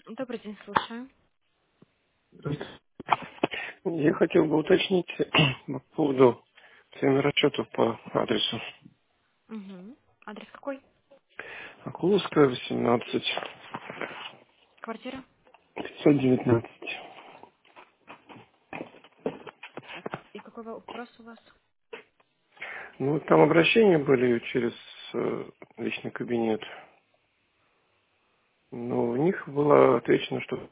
Добрый день, слушаю. Я хотел бы уточнить по поводу цены расчетов по адресу. Угу. Адрес какой? Акуловская, 18, Квартира? 519. Так. И какой вопрос у вас? Ну, вот там обращения были через личный кабинет, но в них было отвечено, что...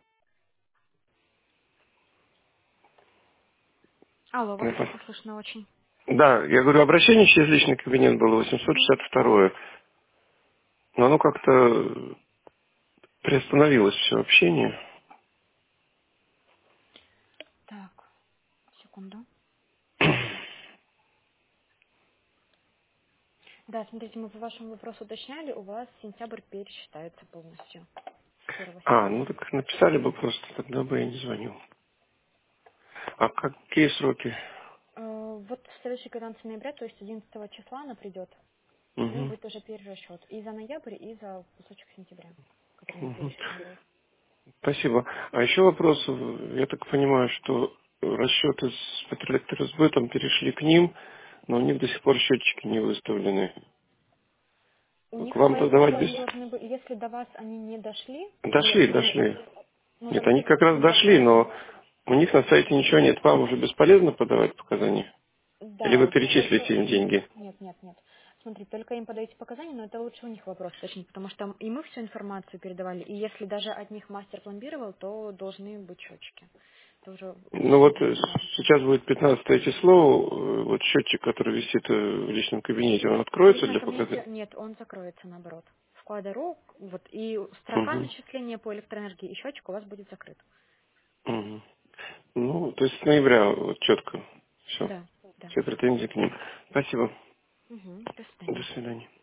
Алло, вас плохо слышно очень. Да, я говорю, обращение через личный кабинет было Угу. 862, но оно как-то приостановилось, все общение. Так, секунду. Да, смотрите, мы по вашему вопросу уточняли, у вас сентябрь пересчитается полностью с 1 сентября. Ну так написали бы просто, тогда бы я не звонил. А какие сроки? Вот следующий квитанция ноября, то есть 11 числа она придет, и Угу. будет уже перерасчет и за ноябрь, и за кусочек сентября, который не Угу. пересчитан был. Спасибо. А еще вопрос, я так понимаю, что расчеты с Петроэлектросбытом перешли к ним, но у них до сих пор счетчики не выставлены. У них К вам-то своим давать ходом без... должны быть, если до вас они не дошли, или, Дошли, дошли. ну Нет, тогда они как раз тогда дошли, хорошо. но у них на сайте ничего нет. Вам уже бесполезно подавать показания? Или вы Да, перечислите только... им деньги? Нет, нет, нет. Смотри, только им подаете показания, но это лучше у них вопрос уточнить, потому что и мы всю информацию передавали, и если даже от них мастер пломбировал, то должны быть счетчики. Это уже Ну уточнить вот должны вам. сейчас будет 15 число, вот счетчик, который висит в личном кабинете, он В откроется личном для показаний? кабинете нет, он закроется наоборот. Вкладеру, вот, и строка Угу. начисления по электроэнергии и счетчик у вас будет закрыт. Угу. Ну, то есть с ноября вот четко. Все. Да, да. Все претензии к ним. Спасибо. Угу, до До свидания. свидания.